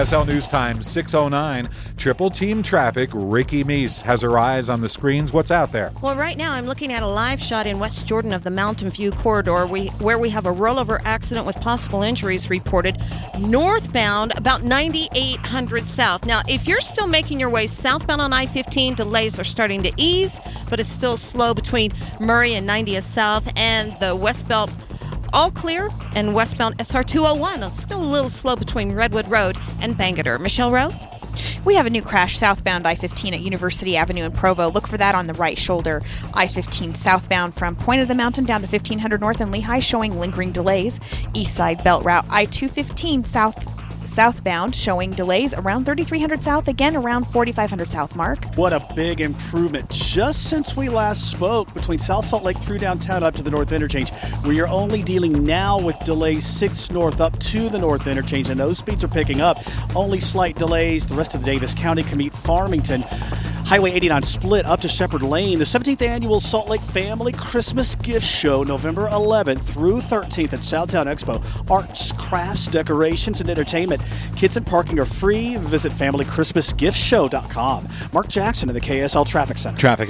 KSL News Time 6:09. Triple team traffic. Ricky Meese has her eyes on the screens. What's out there? Well, right now I'm looking at a live shot in West Jordan of the Mountain View corridor where we have a rollover accident with possible injuries reported northbound about 9800 south. Now, if you're still making your way southbound on I-15, delays are starting to ease, but it's still slow between Murray and 90th South and the West Belt. All clear, and westbound SR 201. Still a little slow between Redwood Road and Bangerter. Michelle Rowe? We have a new crash southbound I-15 at University Avenue in Provo. Look for that on the right shoulder. I-15 southbound from Point of the Mountain down to 1500 North and Lehigh showing lingering delays. East side belt route I-215 southbound showing delays around 3300 south, again around 4500 south. Mark? What a big improvement just since we last spoke between South Salt Lake through downtown up to the North Interchange, where you're only dealing now with delays 6 north up to the North Interchange, and those speeds are picking up. Only slight delays the rest of the Davis County commute Farmington. Highway 89 split up to Shepherd Lane. The 17th Annual Salt Lake Family Christmas Gift Show, November 11th through 13th at Southtown Expo. Arts, crafts, decorations, and entertainment. Kids and parking are free. Visit FamilyChristmasGiftShow.com. Mark Jackson in the KSL Traffic Center. Traffic